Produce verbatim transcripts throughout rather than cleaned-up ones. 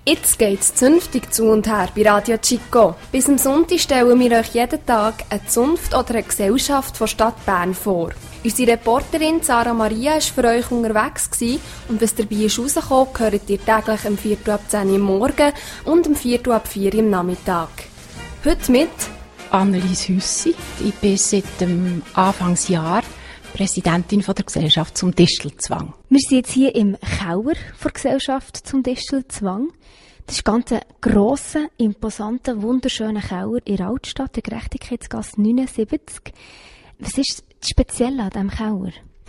Jetzt geht's zünftig zu und her bei Radio Chico. Bis am Sonntag stellen wir euch jeden Tag eine Zunft oder eine Gesellschaft von Stadt Bern vor. Unsere Reporterin Sarah Maria war für euch unterwegs gewesen, und was dabei ist rausgekommen, hört ihr täglich um Viertel ab zehn Uhr morgen und um Viertel ab vier Uhr am Nachmittag. Heute mit Annelies Hüssi. Ich bin seit dem Anfangsjahr Präsidentin von der Gesellschaft zum Distelzwang. Wir sind jetzt hier im Keller der Gesellschaft zum Distelzwang. Das ist ganz ein grosser, imposanter, wunderschöner Keller in der Altstadt, der Gerechtigkeitsgasse neunundsiebzig. Was ist speziell an diesem Keller?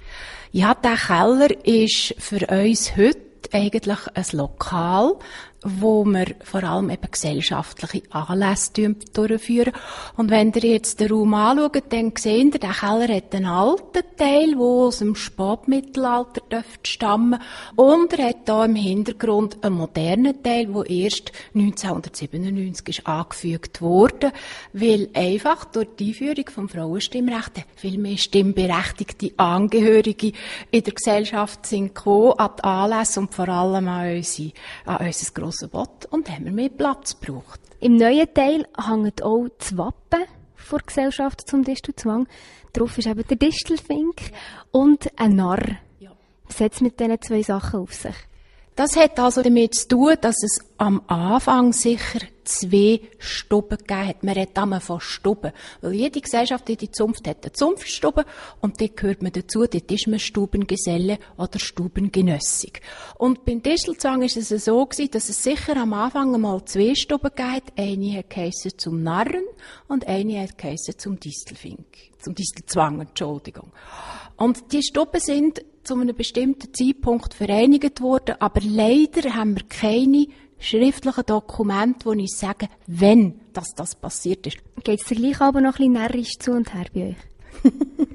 Ja, der Keller ist für uns heute eigentlich ein Lokal, wo wir vor allem eben gesellschaftliche Anlässe durchführen. Und wenn ihr jetzt den Raum anschaut, dann seht ihr, der Keller hat einen alten Teil, der aus dem Spätmittelalter dürfte stammen. Und er hat hier im Hintergrund einen modernen Teil, der erst neunzehnhundertsiebenundneunzig ist angefügt wurde, weil einfach durch die Einführung vom Frauenstimmrecht viel mehr stimmberechtigte Angehörige in der Gesellschaft sind gekommen, an die Anlässe und vor allem an, unsere, an unser grosses Bott, und haben wir mehr Platz gebraucht. Im neuen Teil hängt auch das Wappen der Gesellschaft zum Distelzwang. Darauf ist eben der Distelfink und ein Narr. Ja. Was hat es mit diesen zwei Sachen auf sich? Das hat also damit zu tun, dass es am Anfang sicher zwei Stuben gegeben hat. Man redet immer von Stuben. Weil jede Gesellschaft, die Zunft hat, eine Zunftstube, und dort gehört man dazu, dort ist man Stubengeselle oder Stubengenössig. Und beim Distelzwang ist es so gewesen, dass es sicher am Anfang einmal zwei Stuben gegeben hat. Eine hat geheissen zum Narren und eine hat geheissen zum Distelfink. Zum Distelzwang, Entschuldigung. Und die Stuben sind zu einem bestimmten Zeitpunkt vereinigt worden, aber leider haben wir keine schriftlichen Dokumente, die uns sagen, wenn das, das passiert ist. Geht es dir gleich aber noch ein bisschen närrisch zu und her bei euch?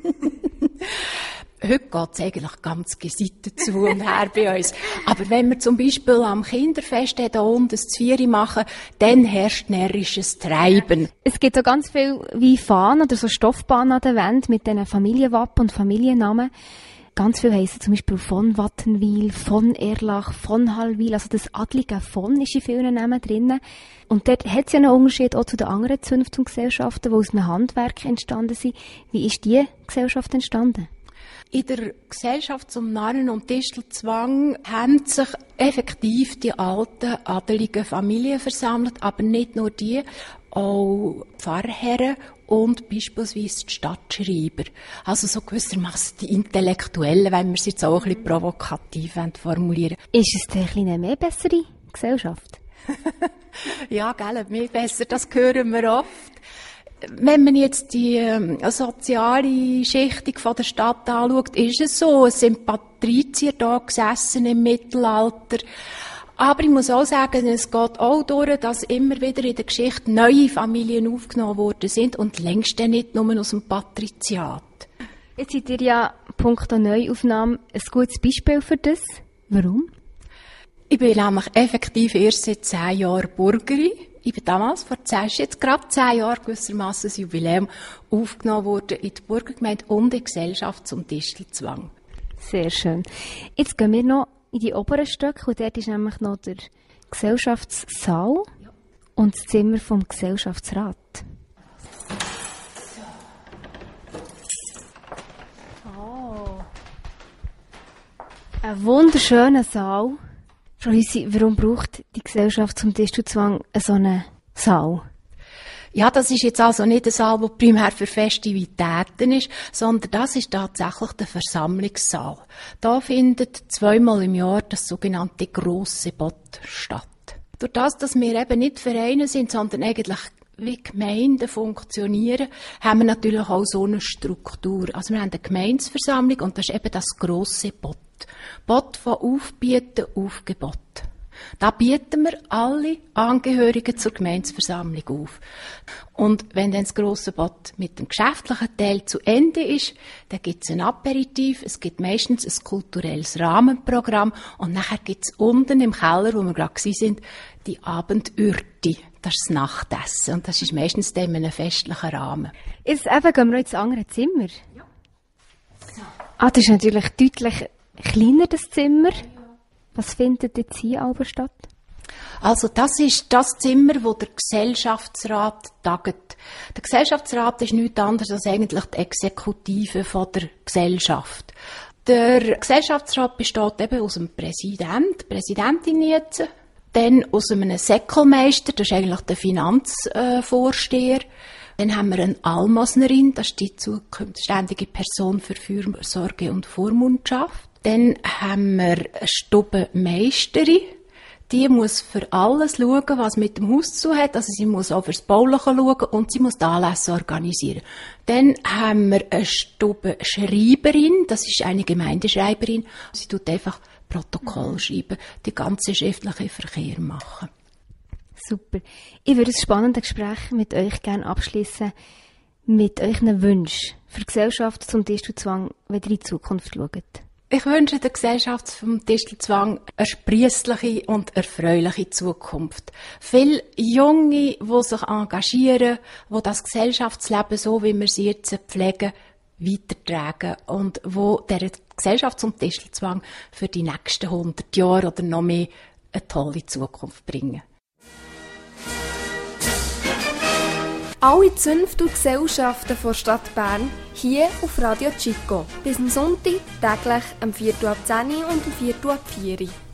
Heute geht es eigentlich ganz gesittet zu und her bei uns. Aber wenn wir zum Beispiel am Kinderfest hier unten das Zvieri machen, dann herrscht närrisches Treiben. Es gibt so ganz viel wie Fahnen oder so Stoffbahnen an der Wand mit diesen Familienwappen und Familiennamen. Ganz viel heissen zum Beispiel von Wattenwil, von Erlach, von Hallwil. Also das adlige von ist in vielen Namen drinnen. Und dort hat es ja einen Unterschied auch zu den anderen Zünften und Gesellschaften, die aus einem Handwerk entstanden sind. Wie ist diese Gesellschaft entstanden? In der Gesellschaft zum Narren- und Distelzwang haben sich effektiv die alten adeligen Familien versammelt, aber nicht nur die, auch Pfarrherren und beispielsweise die Stadtschreiber. Also so gewissermaßen die Intellektuellen, wenn wir es jetzt auch ein bisschen provokativ formulieren. Ist es denn eine mehr bessere Gesellschaft? Ja, gell, mehr besser, das hören wir oft. Wenn man jetzt die ähm, soziale Schichtung von der Stadt anschaut, ist es so, es sind Patrizier da gesessen im Mittelalter. Aber ich muss auch sagen, es geht auch durch, dass immer wieder in der Geschichte neue Familien aufgenommen worden sind und längst nicht nur aus dem Patriziat. Jetzt seid ihr ja punkto Neuaufnahme ein gutes Beispiel für das. Warum? Ich bin nämlich effektiv erst seit zehn Jahren Burgerin. Ich bin damals, vor zehn, jetzt gerade zehn Jahren gewissermaßen das Jubiläum, aufgenommen worden in die Burgergemeinde und in die Gesellschaft zum Distelzwang. Sehr schön. Jetzt gehen wir noch in die oberen Stöcke, und dort ist nämlich noch der Gesellschaftssaal ja. und das Zimmer vom Gesellschaftsrat. Oh. Ein wunderschöner Saal. Frau Hüssi, warum braucht die Gesellschaft zum Distelzwang so einen Saal? Ja, das ist jetzt also nicht ein Saal, der primär für Festivitäten ist, sondern das ist tatsächlich der Versammlungssaal. Da findet zweimal im Jahr das sogenannte grosse Bott statt. Durch das, dass wir eben nicht Vereine sind, sondern eigentlich wie Gemeinden funktionieren, haben wir natürlich auch so eine Struktur. Also wir haben eine Gemeindeversammlung und das ist eben das grosse Bott. Bott von Aufbieten, Aufgebot. Da bieten wir alle Angehörigen zur Gemeindeversammlung auf. Und wenn dann das grosse Bott mit dem geschäftlichen Teil zu Ende ist, dann gibt es ein Aperitif, es gibt meistens ein kulturelles Rahmenprogramm und nachher gibt es unten im Keller, wo wir gerade sind, die Abendürte. Das ist das Nachtessen und das ist meistens dann in einem festlichen Rahmen. Jetzt eben gehen wir ins andere Zimmer. Ja. So. Ah, das ist natürlich deutlich kleiner, das Zimmer. Was findet jetzt hier aber statt? Also das ist das Zimmer, wo der Gesellschaftsrat tagt. Der Gesellschaftsrat ist nichts anderes als eigentlich die Exekutive von der Gesellschaft. Der Gesellschaftsrat besteht eben aus dem Präsident, Präsidentin jetzt, dann aus einem Säckelmeister, das ist eigentlich der Finanzvorsteher. Dann haben wir eine Almosnerin, das ist die zuständige Person für Fürsorge und Vormundschaft. Dann haben wir eine Stubenmeisterin. Die muss für alles schauen, was mit dem Haus zu hat. Also sie muss auch fürs Bauliche schauen und sie muss die Anlässe organisieren. Dann haben wir eine Stubenschreiberin, das ist eine Gemeindeschreiberin. Sie tut einfach Protokoll schreiben, die ganze schriftliche Verkehr machen. Super. Ich würde ein spannendes Gespräch mit euch gerne abschließen mit euren Wünschen für die Gesellschaft zum Distelzwang, wenn ihr in die Zukunft schaut. Ich wünsche der Gesellschaft vom Distelzwang eine sprießliche und erfreuliche Zukunft. Viele Junge, die sich engagieren, die das Gesellschaftsleben, so wie wir sie jetzt pflegen, weitertragen und wo der Gesellschaft zum Distelzwang für die nächsten hundert Jahre oder noch mehr eine tolle Zukunft bringen. Alle Zünfte und Gesellschaften der Stadt Bern hier auf Radio Chico. Bis am Sonntag täglich um Viertel ab zehn und um Viertel ab vier.